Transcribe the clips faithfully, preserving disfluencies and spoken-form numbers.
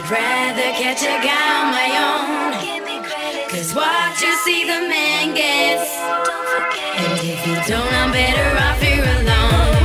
I'd rather catch a guy on my own. Cause what you see the man gets. And if you don't, I'm better off here alone.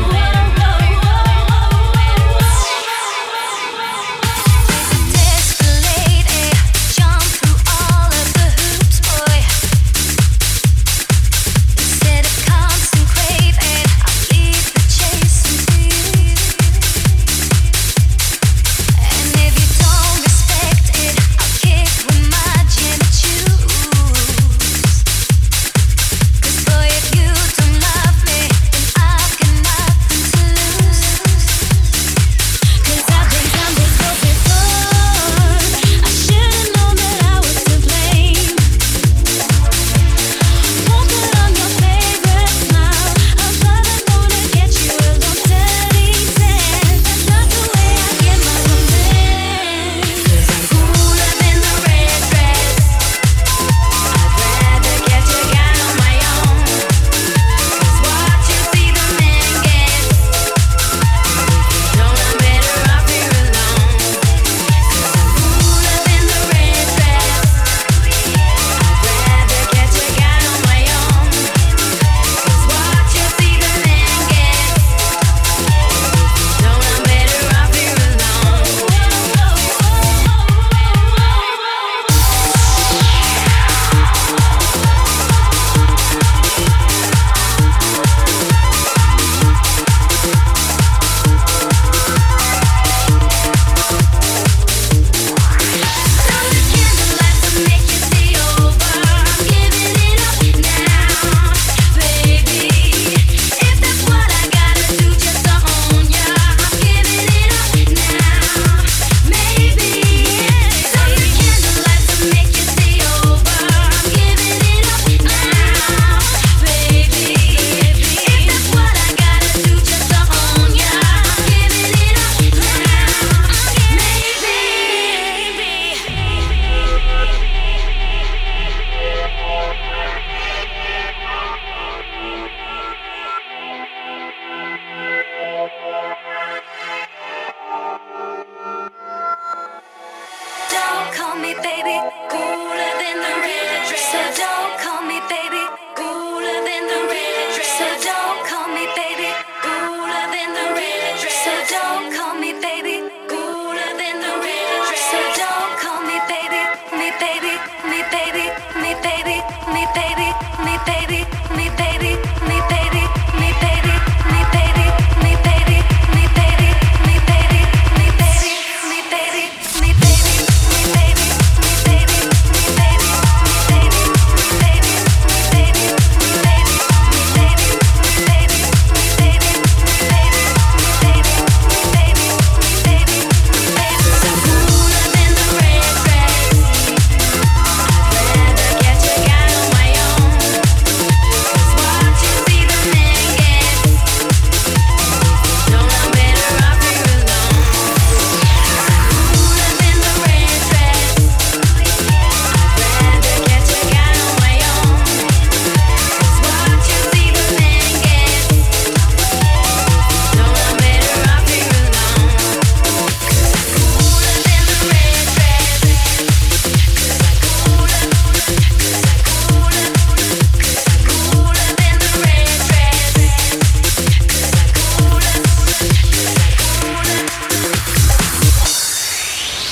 Call me baby, cooler than the red dress. So don't call me baby, cooler than the red dress. So don't call me baby, cooler than the red dress. So don't call